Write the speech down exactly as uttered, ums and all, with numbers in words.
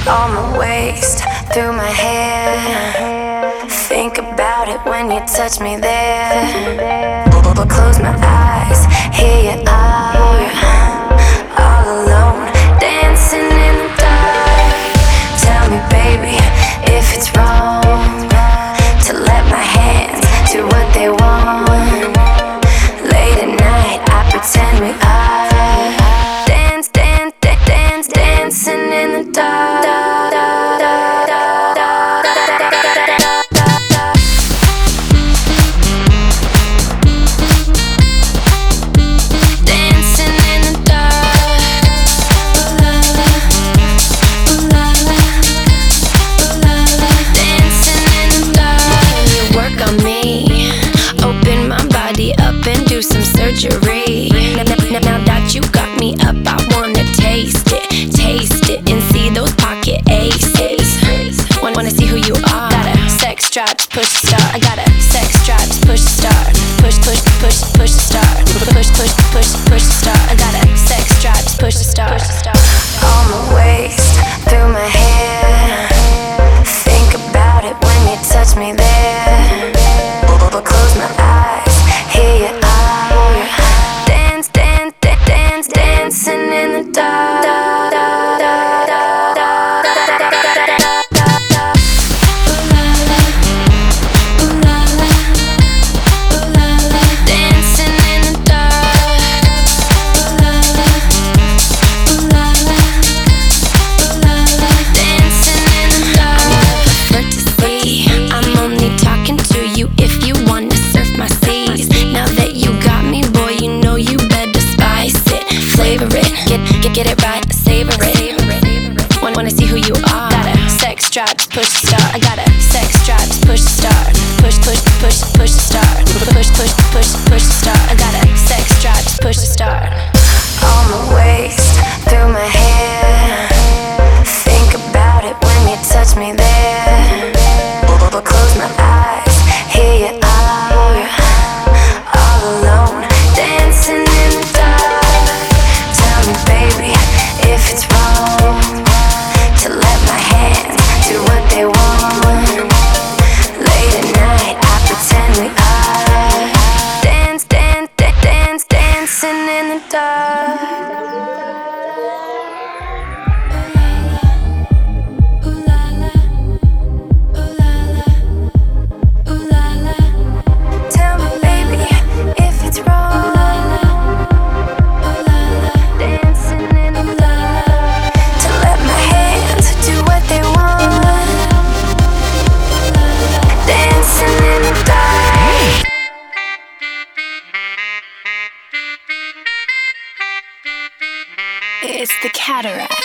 on my waist, through my hair. Think about it when you touch me there. But close my eyes, here you are, all alone, dancing in the dark. Tell me, baby, if it's wrong to let my hands do what they want. Late at night, I pretend we are dance, dance, dance, dance, dancing in the dark. Now that you got me up, I wanna taste it, taste it, and see those pocket aces. Wanna see who you are? Got a sex drive to push start. I got a sex drive to push start. Push, push, push, push start. Push, push, push, push start. I got a sex drive to push start. On my waist, through my hair. Think about it when you touch me there. But close my eyes, here you are. Dance, dance, dance, dance, dancing in the dark. Dancing in the dark. Dancing in the dark. I prefer to see. I'm only talking to you if you wanna surf my seas. Now that you got me, boy, you know you better spice it, flavor it, get get get it right, savor it. Wanna wanna see who you are? Got a sex drive to push start. I got a sex drive to push start. Push push push push start. Push push push push start. I got a sex drive to push start. On my waist, through my hair. Think about it when you touch me there. But close my eyes, here you are, all alone, dancing in the dark. Tell me, baby, if it's wrong to let my hands do what they want. Late at night, I pretend we are dance, dance, dance, dance, dancing in the dark. It's the Cataract.